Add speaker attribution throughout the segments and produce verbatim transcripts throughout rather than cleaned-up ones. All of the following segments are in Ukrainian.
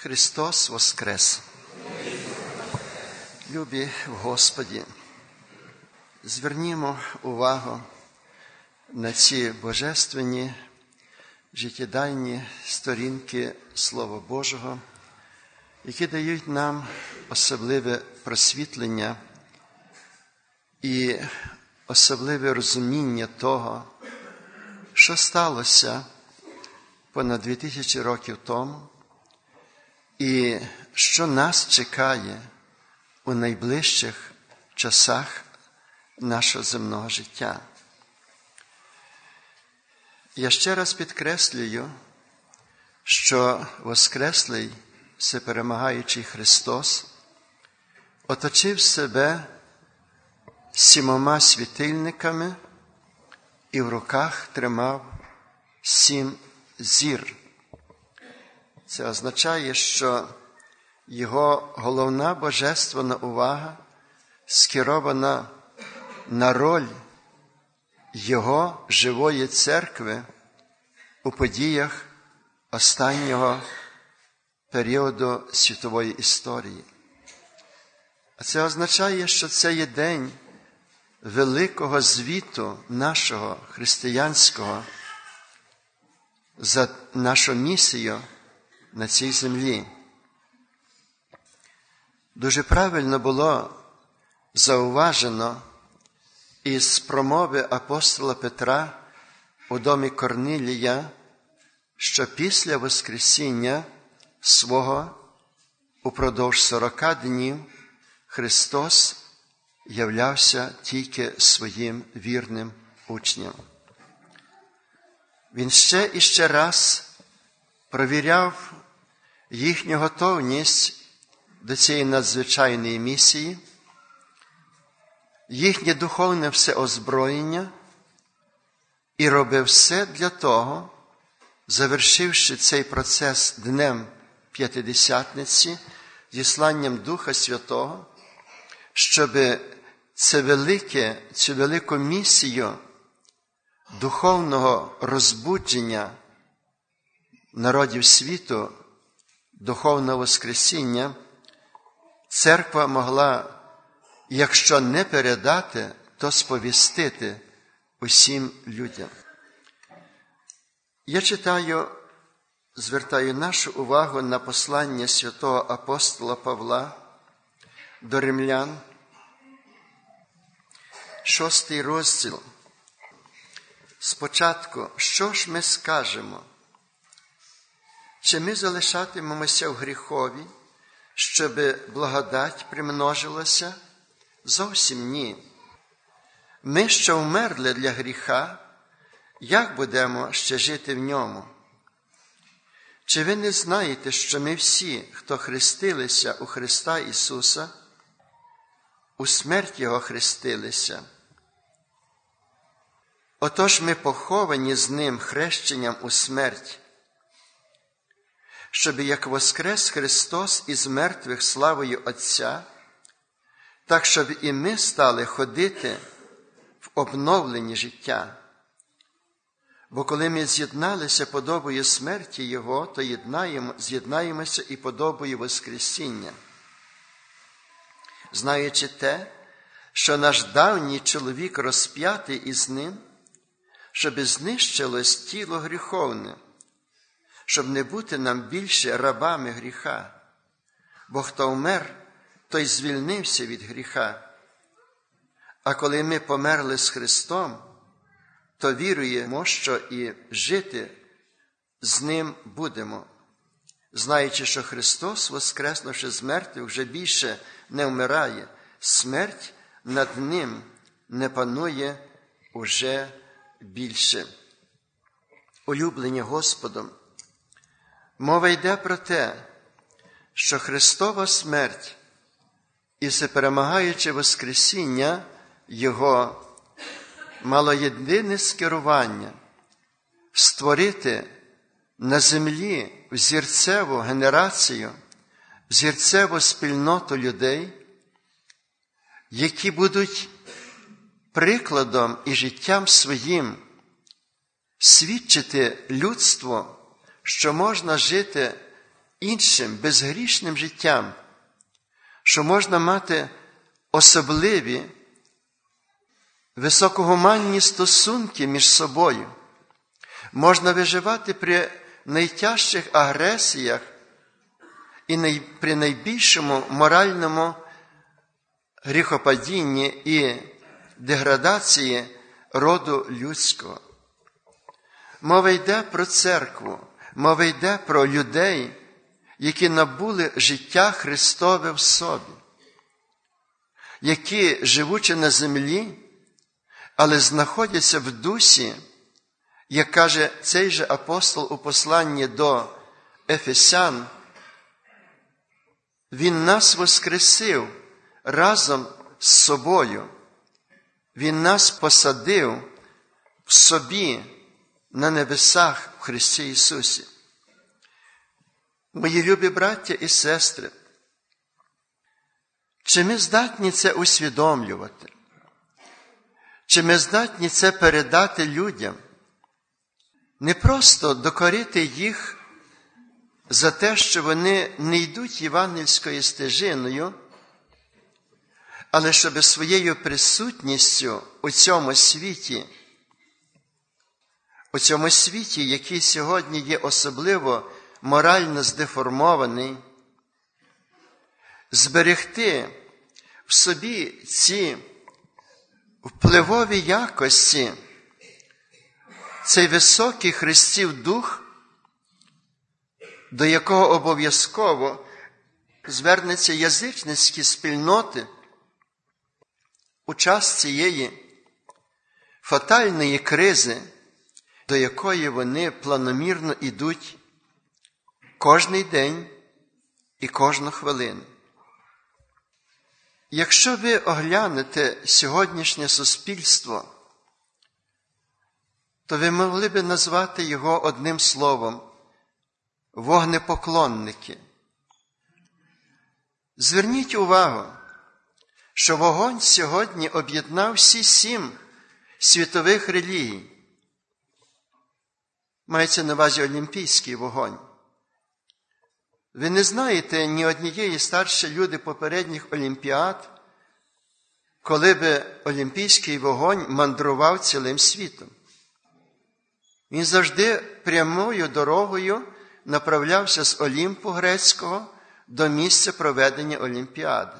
Speaker 1: Христос воскрес! Любі в Господі, звернімо увагу на ці божественні, життєдайні сторінки Слова Божого, які дають нам особливе просвітлення і особливе розуміння того, що сталося понад дві тисячі років тому, і що нас чекає у найближчих часах нашого земного життя. Я ще раз підкреслюю, що воскреслий, всеперемагаючий Христос оточив себе сімома світильниками і в руках тримав сім зір. Це означає, що його головна божественна увага скерована на роль його живої церкви у подіях останнього періоду світової історії. А це означає, що це є день великого звіту нашого християнського за нашу місію на цій землі. Дуже правильно було зауважено із промови апостола Петра у домі Корнилія, що після Воскресіння свого упродовж сорока днів Христос являвся тільки своїм вірним учням. Він ще і ще раз провіряв їхню готовність до цієї надзвичайної місії, їхнє духовне всеозброєння і робив все для того, завершивши цей процес днем П'ятидесятниці, зісланням Духа Святого, щоб це велике, цю велику місію духовного розбудження народів світу, духовного воскресіння, церква могла, якщо не передати, то сповістити усім людям. Я читаю, звертаю нашу увагу на послання святого апостола Павла до римлян, шостий розділ. Спочатку, що ж ми скажемо? Чи ми залишатимемося в гріхові, щоб благодать примножилася? Зовсім ні. Ми, що вмерли для гріха, як будемо ще жити в ньому? Чи ви не знаєте, що ми всі, хто хрестилися у Христа Ісуса, у смерть Його хрестилися? Отож ми поховані з Ним хрещенням у смерть, щоб як воскрес Христос із мертвих славою Отця, так щоб і ми стали ходити в обновленні життя. Бо коли ми з'єдналися подобою смерті Його, то єднаємо, з'єднаємося і подобою воскресіння. Знаючи те, що наш давній чоловік розп'ятий із Ним, щоб знищилось тіло гріховне, щоб не бути нам більше рабами гріха. Бо хто вмер, той звільнився від гріха. А коли ми померли з Христом, то віруємо, що і жити з Ним будемо, знаючи, що Христос, воскреснувши з мертвих, вже більше не вмирає. Смерть над Ним не панує уже більше. Улюблені Господом, мова йде про те, що Христова смерть і всеперемагаюче воскресіння Його мало єдине скерування – створити на землі взірцеву генерацію, взірцеву спільноту людей, які будуть прикладом і життям своїм свідчити людству, що можна жити іншим безгрішним життям, що можна мати особливі, високогуманні стосунки між собою, можна виживати при найтяжчих агресіях і при найбільшому моральному гріхопадінні і деградації роду людського. Мова йде про церкву, мова йде про людей, які набули життя Христове в собі, які, живучи на землі, але знаходяться в дусі, як каже цей же апостол у посланні до Ефесян, Він нас воскресив разом з собою. Він нас посадив в собі на небесах в Христі Ісусі. Мої любі браття і сестри, чи ми здатні це усвідомлювати? Чи ми здатні це передати людям? Не просто докорити їх за те, що вони не йдуть євангельською стежиною, але щоб своєю присутністю у цьому світі, у цьому світі, який сьогодні є особливо морально здеформований, зберегти в собі ці впливові якості, цей високий Христів дух, до якого обов'язково звернеться язичницькі спільноти у час цієї фатальної кризи, до якої вони планомірно йдуть кожний день і кожну хвилину. Якщо ви оглянете сьогоднішнє суспільство, то ви могли б назвати його одним словом – вогнепоклонники. Зверніть увагу, що вогонь сьогодні об'єднав всі сім світових релігій. Мається на увазі олімпійський вогонь. Ви не знаєте ні однієї старші люди попередніх олімпіад, коли би олімпійський вогонь мандрував цілим світом. Він завжди прямою дорогою направлявся з Олімпу грецького до місця проведення олімпіади.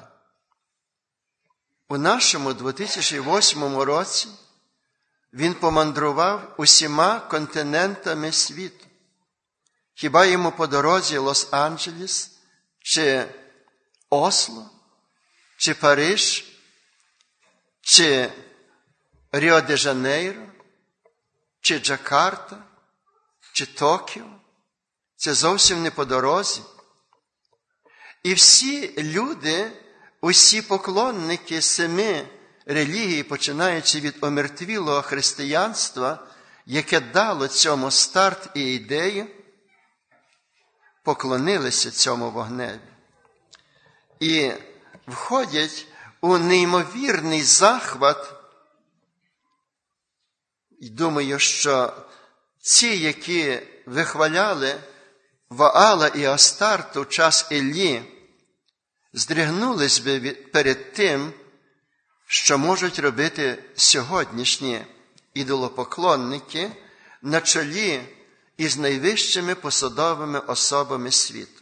Speaker 1: У нашому дві тисячі восьмому році він помандрував усіма континентами світу. Хіба йому по дорозі Лос-Анджелес, чи Осло, чи Париж, чи Ріо-де-Жанейро, чи Джакарта, чи Токіо? Це зовсім не по дорозі. І всі люди, усі поклонники семи релігій, починаючи від омертвілого християнства, яке дало цьому старт і ідею, поклонилися цьому вогневі. І входять у неймовірний захват. І думаю, що ці, які вихваляли Ваала і Астарту в час Іллі, здригнулись би перед тим, що можуть робити сьогоднішні ідолопоклонники на чолі із найвищими посадовими особами світу.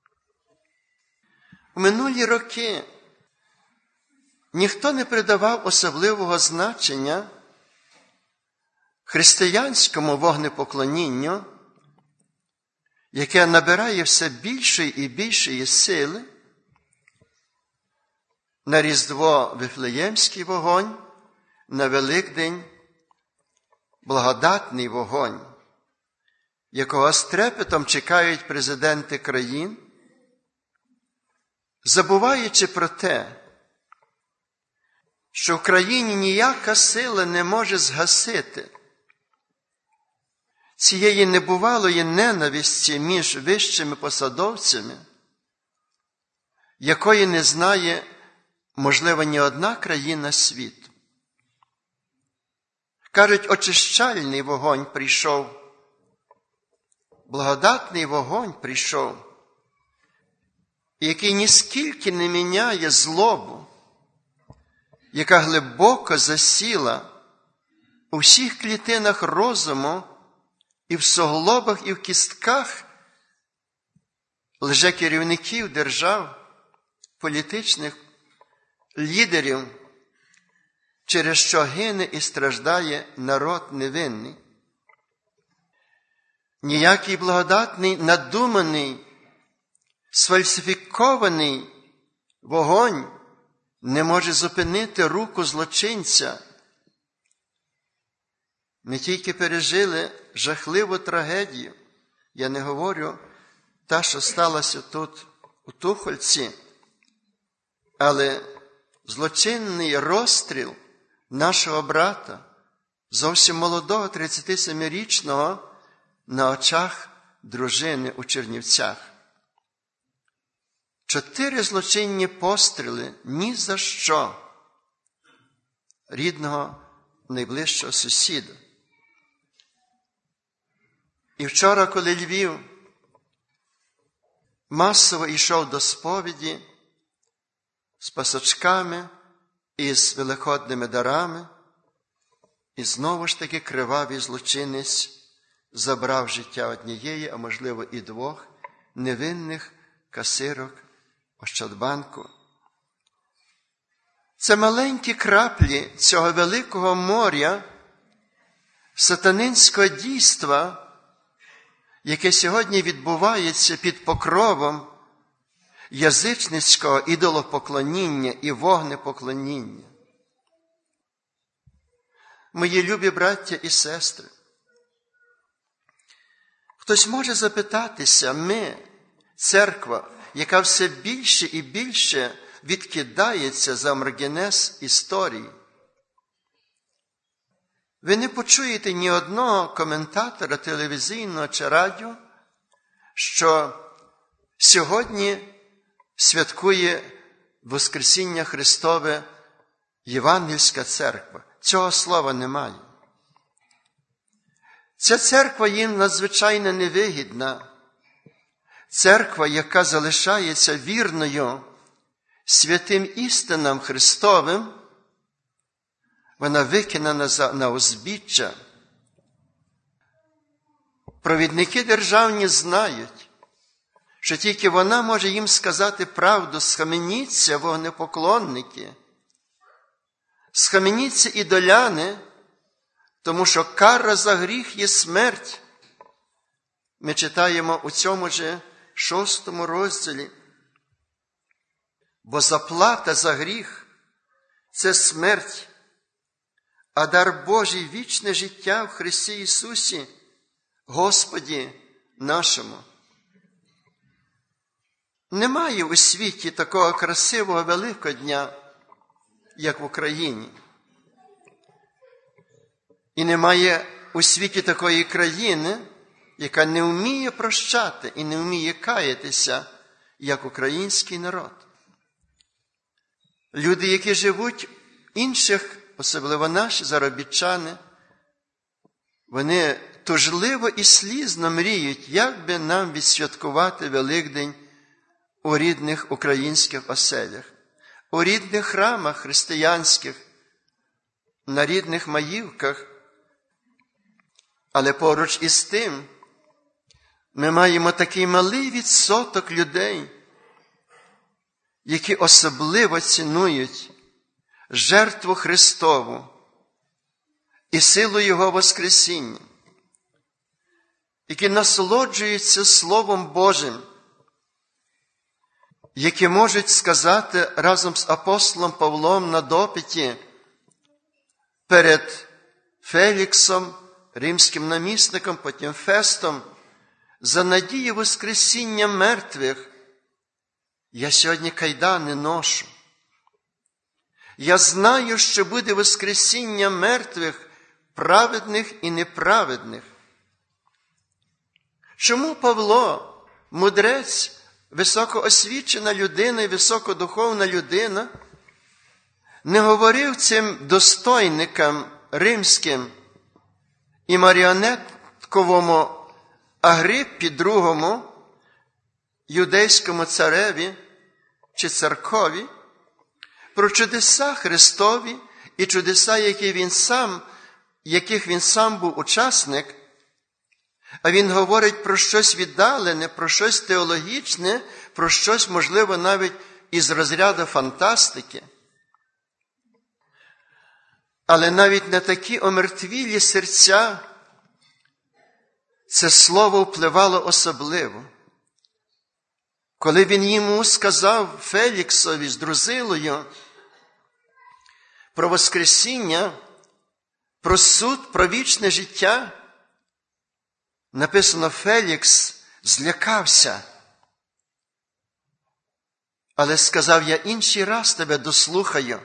Speaker 1: У минулі роки ніхто не придавав особливого значення християнському вогнепоклонінню, яке набирає все більшої і більшої сили. На Різдво Вифлеємський вогонь, на Великдень благодатний вогонь, якого з трепетом чекають президенти країн, забуваючи про те, що в країні ніяка сила не може згасити цієї небувалої ненависті між вищими посадовцями, якої не знає, можливо, ні одна країна світу. Кажуть, очищальний вогонь прийшов, благодатний вогонь прийшов, який ніскільки не міняє злобу, яка глибоко засіла у всіх клітинах розуму, і в суглобах, і в кістках лже-керівників держав, політичних лідерів, через що гине і страждає народ невинний. Ніякий благодатний, надуманий, сфальсифікований вогонь не може зупинити руку злочинця. Ми тільки пережили жахливу трагедію. Я не говорю та, що сталося тут, у Тухольці, але злочинний розстріл нашого брата, зовсім молодого, тридцятисемирічного, на очах дружини у Чернівцях. Чотири злочинні постріли ні за що рідного найближчого сусіда. І вчора, коли Львів масово йшов до сповіді з пасочками і з великодними дарами, і знову ж таки кривавий злочинець забрав життя однієї, а можливо і двох, невинних касирок Ощадбанку. Це маленькі краплі цього великого моря сатанинського дійства, яке сьогодні відбувається під покровом язичницького ідолопоклоніння і вогнепоклоніння. Мої любі браття і сестри, хтось може запитатися, ми, церква, яка все більше і більше відкидається за маргінез історії. Ви не почуєте ні одного коментатора телевізійного чи радіо, що сьогодні святкує Воскресіння Христове Євангельська церква. Цього слова немає. Ця церква їм надзвичайно невигідна. Церква, яка залишається вірною святим істинам Христовим, вона викинена на узбіччя. Провідники державні знають, що тільки вона може їм сказати правду: схаменіться, вогнепоклонники, схаменіться, ідоляни, тому що кара за гріх є смерть. Ми читаємо у цьому же шостому розділі. Бо заплата за гріх – це смерть, а дар Божий – вічне життя в Христі Ісусі, Господі нашому. Немає у світі такого красивого Великодня, як в Україні. І немає у світі такої країни, яка не вміє прощати і не вміє каятися, як український народ. Люди, які живуть інших, особливо наші заробітчани, вони тужливо і слізно мріють, як би нам відсвяткувати Великдень у рідних українських оселях, у рідних храмах християнських, на рідних маївках. Але поруч із тим ми маємо такий малий відсоток людей, які особливо цінують жертву Христову і силу Його Воскресіння, які насолоджуються Словом Божим, які можуть сказати разом з апостолом Павлом на допиті перед Феліксом, римським намісником, потім Фестом: за надію Воскресіння мертвих я сьогодні кайдани ношу. Я знаю, що буде Воскресіння мертвих, праведних і неправедних. Чому Павло, мудрець, високоосвічена людина і високодуховна людина, не говорив цим достойникам римським і маріонетковому Агриппі другому, юдейському цареві, чи церкові, про чудеса Христові і чудеса, які він сам, яких він сам був учасник, а він говорить про щось віддалене, про щось теологічне, про щось, можливо, навіть із розряду фантастики. Але навіть на такі омертвілі серця це слово впливало особливо. Коли він йому сказав, Феліксові з Друзилою, про воскресіння, про суд, про вічне життя, написано, Фелікс злякався. Але сказав, я інший раз тебе дослухаю.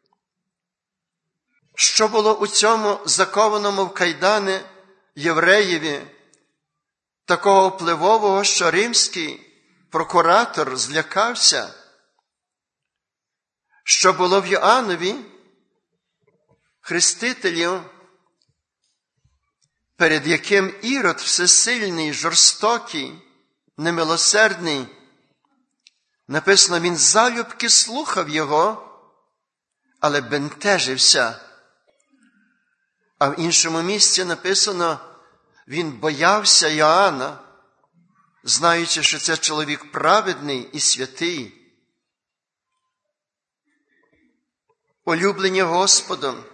Speaker 1: Що було у цьому закованому в кайдани євреєві, такого впливового, що римський прокуратор злякався? Що було в Йоаннові, хрестителю, перед яким Ірод всесильний, жорстокий, немилосердний, написано, він залюбки слухав його, але бентежився. А в іншому місці написано, він боявся Йоанна, знаючи, що це чоловік праведний і святий. Улюблені Господом,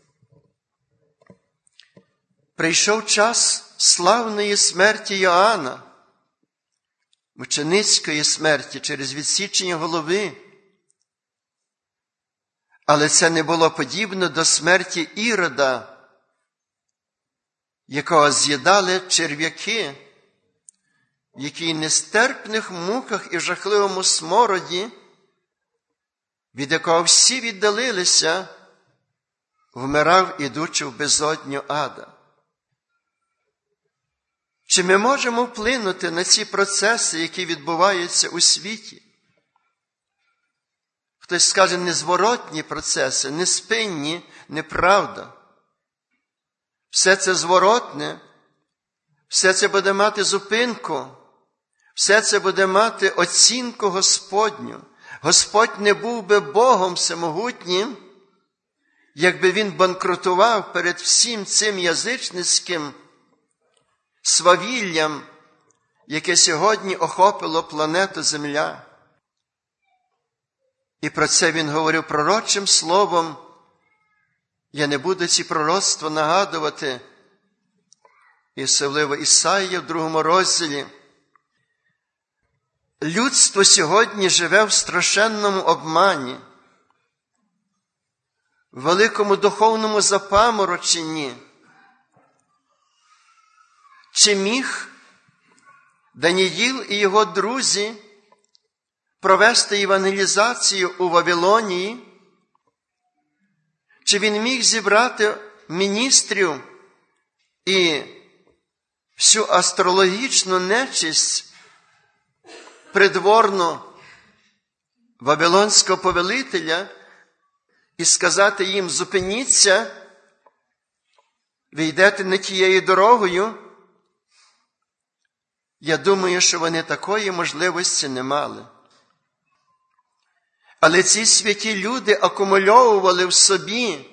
Speaker 1: прийшов час славної смерті Йоанна, мученицької смерті через відсічення голови. Але це не було подібно до смерті Ірода, якого з'їдали черв'яки, в якій нестерпних муках і жахливому смороді, від якого всі віддалилися, вмирав, ідучи в безодню ада. Чи ми можемо вплинути на ці процеси, які відбуваються у світі? Хтось скаже, незворотні процеси, неспинні, неправда. Все це зворотне, все це буде мати зупинку, все це буде мати оцінку Господню. Господь не був би Богом всемогутнім, якби він банкрутував перед всім цим язичницьким свавіллям, яке сьогодні охопило планету Земля. І про це він говорив пророчим словом. Я не буду ці пророцтва нагадувати. І особливо Ісаїя в другому розділі. Людство сьогодні живе в страшенному обмані, в великому духовному запамороченні. Чи міг Даніїл і його друзі провести евангелізацію у Вавилонії? Чи він міг зібрати міністрів і всю астрологічну нечисть придворну вавилонського повелителя і сказати їм, зупиніться, ви йдете не тією дорогою? Я думаю, що вони такої можливості не мали. Але ці святі люди акумульовували в собі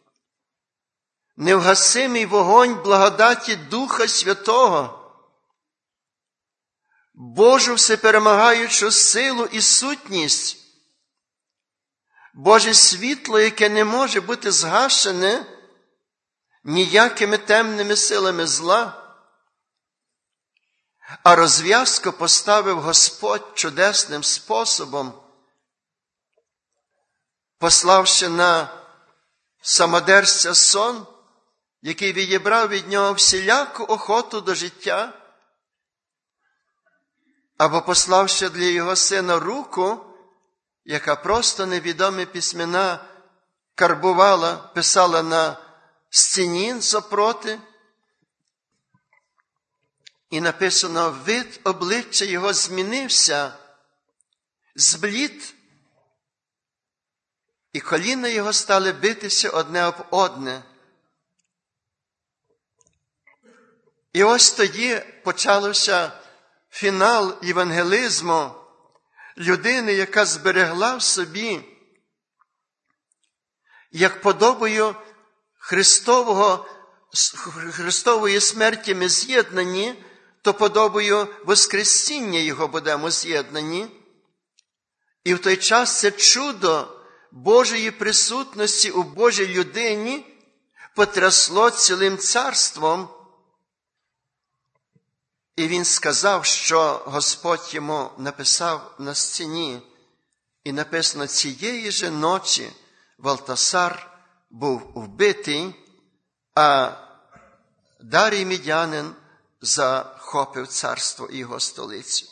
Speaker 1: невгасимий вогонь благодаті Духа Святого, Божу всеперемагаючу силу і сутність, Боже світло, яке не може бути згашене ніякими темними силами зла. А розв'язку поставив Господь чудесним способом, пославши на самодерця сон, який відібрав від нього всіляку охоту до життя, або пославши для його сина руку, яка просто невідомі письмена карбувала, писала на стіні запроти, і написано, вид обличчя його змінився, зблід, і коліна його стали битися одне об одне. І ось тоді почався фінал євангелізму, людини, яка зберегла в собі, як подобою Христового, Христової смерті ми з'єднані, то подобою Воскресіння Його будемо з'єднані. І в той час це чудо Божої присутності у Божій людині потрясло цілим царством. І він сказав, що Господь йому написав на стіні, і написано: цієї же ночі Валтасар був вбитий, а Дарій Мідянин захопив царство і його столицю.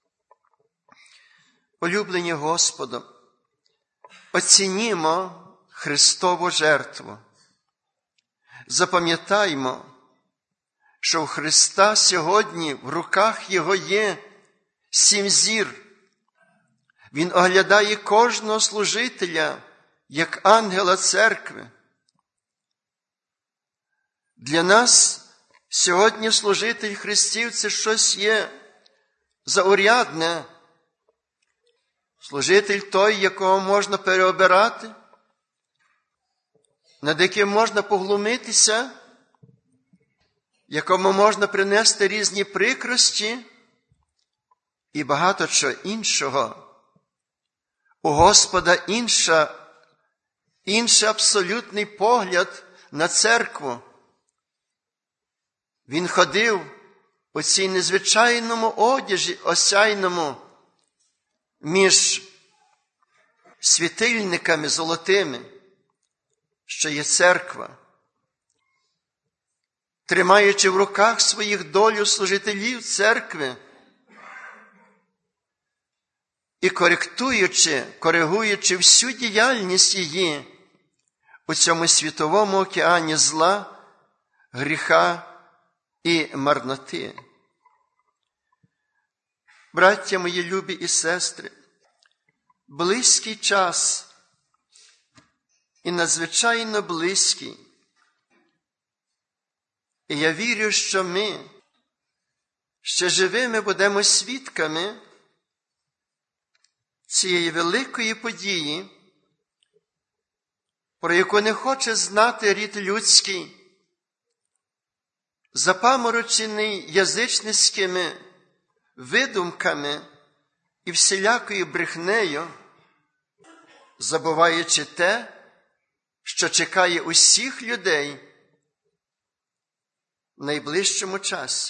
Speaker 1: Улюблені Господом, оцінімо Христову жертву. Запам'ятаймо, що в Христа сьогодні в руках Його є сім зір. Він оглядає кожного служителя, як ангела церкви. Для нас сьогодні служитель Христів – це щось є заурядне. Служитель той, якого можна переобирати, над яким можна поглумитися, якому можна принести різні прикрості і багато чого іншого. У Господа інша, інший абсолютний погляд на церкву. Він ходив у цій незвичайному одязі осяйному між світильниками золотими, що є церква, тримаючи в руках своїх долю служителів церкви і коректуючи, коригуючи всю діяльність її у цьому світовому океані зла, гріха і марноти. Браття мої любі і сестри, близький час і надзвичайно близький. І я вірю, що ми ще живими будемо свідками цієї великої події, про яку не хоче знати рід людський, запаморочений язичницькими видумками і всілякою брехнею, забуваючи те, що чекає усіх людей в найближчому часі.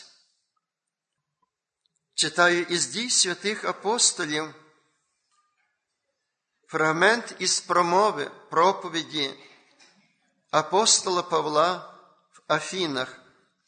Speaker 1: Читаю із дій святих апостолів фрагмент із промови, проповіді апостола Павла в Афінах.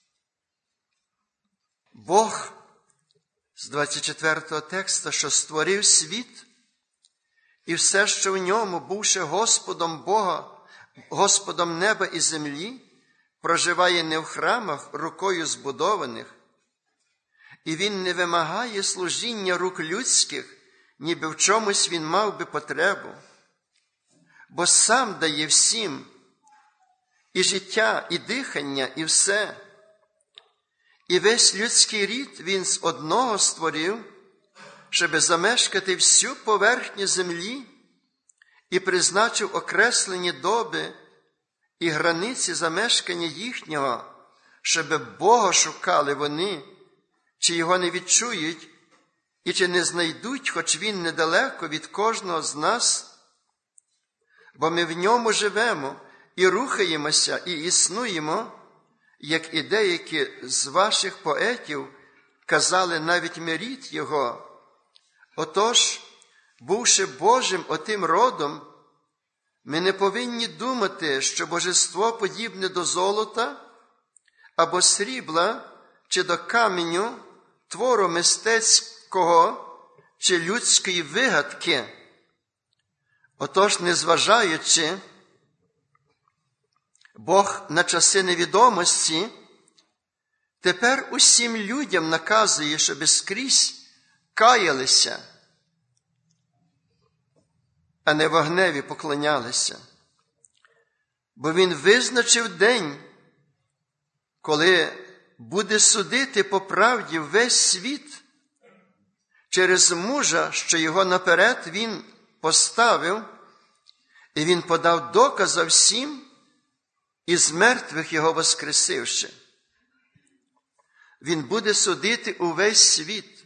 Speaker 1: Бог, з двадцять четвертого текста, що створив світ, і все, що в ньому, бувши Господом Бога, Господом неба і землі, проживає не в храмах, рукою збудованих, і він не вимагає служіння рук людських, ніби в чомусь він мав би потребу, бо сам дає всім і життя, і дихання, і все. І весь людський рід він з одного створив, щоби замешкати всю поверхню землі, і призначив окреслені доби і границі замешкання їхнього, щоби Бога шукали вони, чи його не відчують, і чи не знайдуть, хоч він недалеко від кожного з нас, бо ми в ньому живемо і рухаємося, і існуємо, як і деякі з ваших поетів казали, навіть ми рід його. Отож, бувши Божим отим родом, ми не повинні думати, що божество подібне до золота, або срібла, чи до каменю, твору мистецького, чи людської вигадки. Отож, незважаючи Бог на часи невідомості, тепер усім людям наказує, щоби скрізь каялися, а не вогневі поклонялися. Бо він визначив день, коли буде судити по правді весь світ через мужа, що його наперед він поставив, і він подав доказа всім, і з мертвих його воскресивши. Він буде судити увесь світ.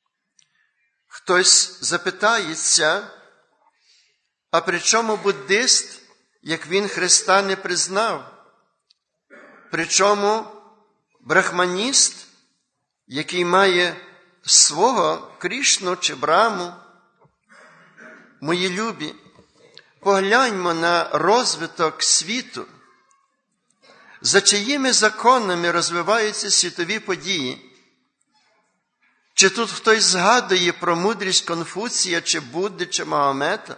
Speaker 1: Хтось запитається, а при чому буддист, як він Христа не признав? Причому брахманіст, який має свого Крішну чи Браму? Мої любі, погляньмо на розвиток світу. За чиїми законами розвиваються світові події? Чи тут хтось згадує про мудрість Конфуція, чи Будди, чи Магомета?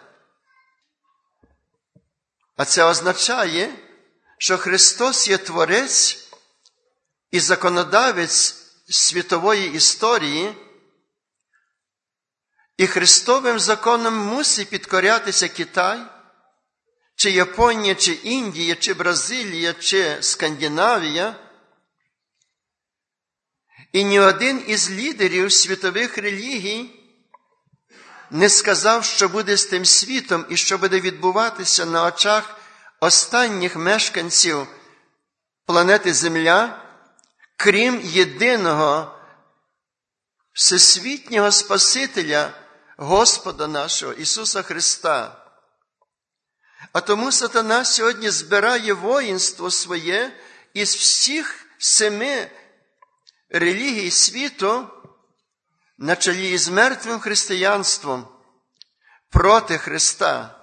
Speaker 1: А це означає, що Христос є творець і законодавець світової історії, і Христовим законом мусить підкорятися Китай, чи Японія, чи Індія, чи Бразилія, чи Скандинавія. І ні один із лідерів світових релігій не сказав, що буде з тим світом і що буде відбуватися на очах останніх мешканців планети Земля, крім єдиного всесвітнього Спасителя, Господа нашого, Ісуса Христа. А тому сатана сьогодні збирає воїнство своє із всіх семи релігій світу на чолі із мертвим християнством проти Христа.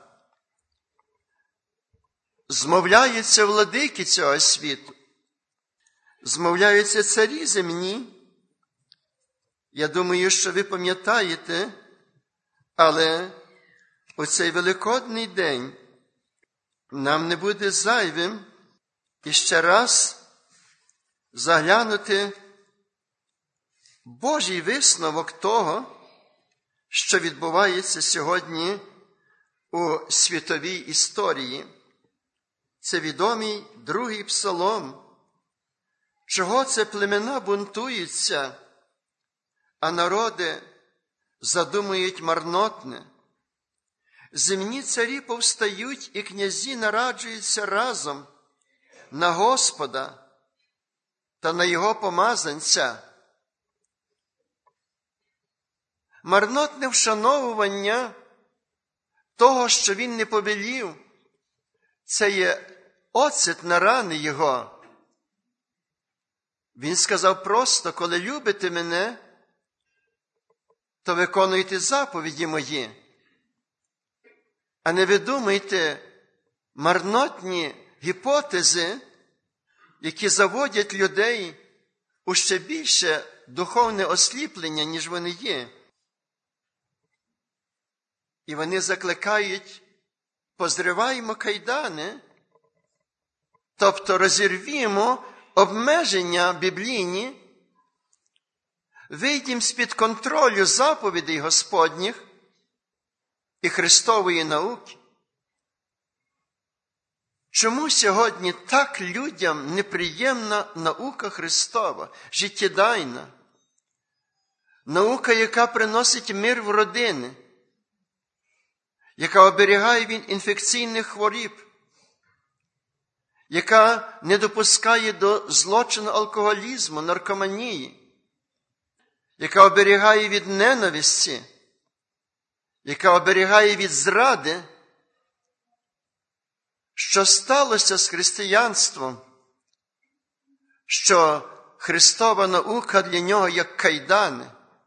Speaker 1: Змовляються владики цього світу, змовляються царі земні. Я думаю, що ви пам'ятаєте, але у цей Великодний день нам не буде зайвим іще раз заглянути Божий висновок того, що відбувається сьогодні у світовій історії. Це відомий другий псалом. Чого це племена бунтуються, а народи задумують марнотне? Земні царі повстають, і князі нараджуються разом на Господа та на його помазанця. Марнотне вшановування того, що він не побілів, це є оцет на рани його. Він сказав просто: коли любите мене, то виконуйте заповіді мої. А не видумайте марнотні гіпотези, які заводять людей у ще більше духовне осліплення, ніж вони є. І вони закликають: позриваємо кайдани, тобто розірвімо обмеження біблійні, вийдемо з-під контролю заповідей Господніх і Христової науки. Чому сьогодні так людям неприємна наука Христова, життєдайна? Наука, яка приносить мир в родини, яка оберігає від інфекційних хворіб, яка не допускає до злочину алкоголізму, наркоманії, яка оберігає від ненависті, яка оберігає від зради. Що сталося з християнством? Що Христова наука для нього як кайдани.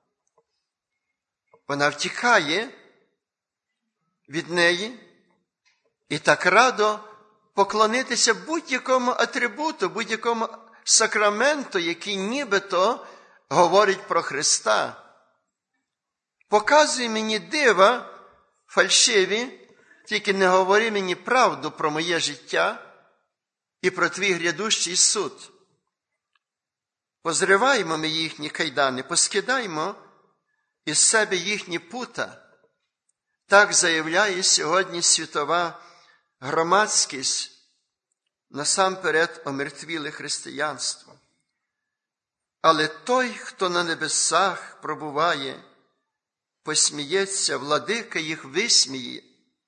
Speaker 1: Вона втікає від неї і так радо поклонитися будь-якому атрибуту, будь-якому сакраменту, який нібито говорить про Христа. Показуй мені дива фальшиві, тільки не говори мені правду про моє життя і про твій грядущий суд. Позриваємо ми їхні кайдани, поскидаємо із себе їхні пута. Так заявляє сьогодні світова громадськість, насамперед омертвіле християнство. Але той, хто на небесах пробуває, посміється, владика їх висміє.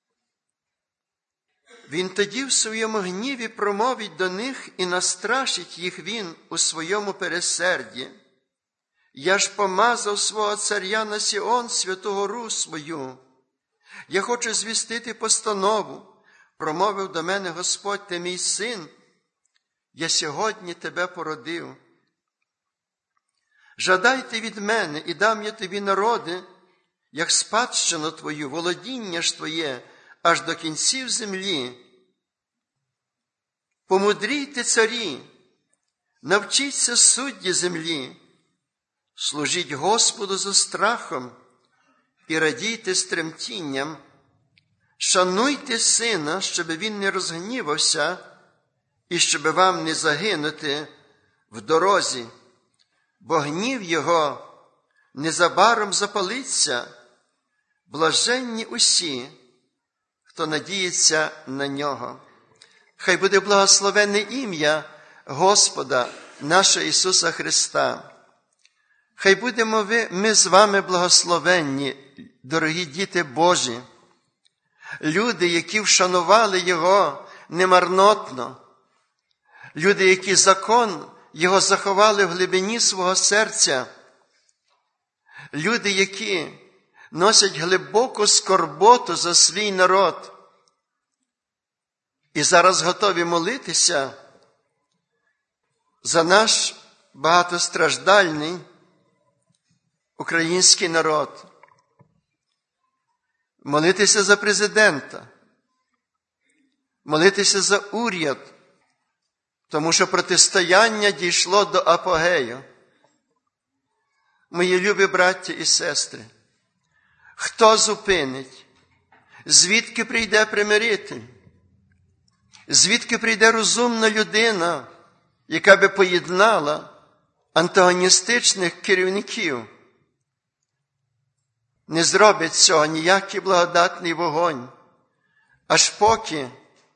Speaker 1: Він тоді в своєму гніві промовить до них і настрашить їх він у своєму пересерді. Я ж помазав свого царя на Сіон, святу гору свою. Я хочу звістити постанову. Промовив до мене Господь: ти мій син, я сьогодні тебе породив. Жадайте від мене, і дам я тобі народи, як спадщину твою, володіння ж твоє, аж до кінців землі. Помудрійте, царі, навчіться судді землі, служіть Господу за страхом і радійте з тремтінням. Шануйте сина, щоб він не розгнівався, і щоб вам не загинути в дорозі, бо гнів його незабаром запалиться. Блаженні усі, хто надіється на нього. Хай буде благословенне ім'я Господа нашого Ісуса Христа. Хай будемо ви, ми з вами благословенні, дорогі діти Божі, люди, які вшанували Його немарнотно, люди, які закон Його заховали в глибині свого серця, люди, які носять глибоку скорботу за свій народ і зараз готові молитися за наш багатостраждальний український народ. Молитися за президента, молитися за уряд, тому що протистояння дійшло до апогею. Мої любі браття і сестри, хто зупинить? Звідки прийде примиритель? Звідки прийде розумна людина, яка би поєднала антагоністичних керівників? Не зробить цього ніякий благодатний вогонь, аж поки,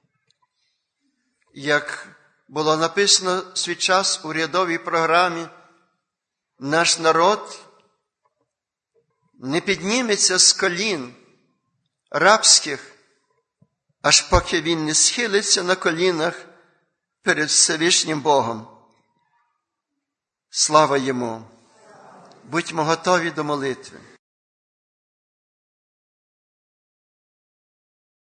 Speaker 1: як було написано в свій час у урядовій програмі, наш народ не підніметься з колін рабських, аж поки він не схилиться на колінах перед Всевишнім Богом. Слава йому! Будьмо готові до молитви.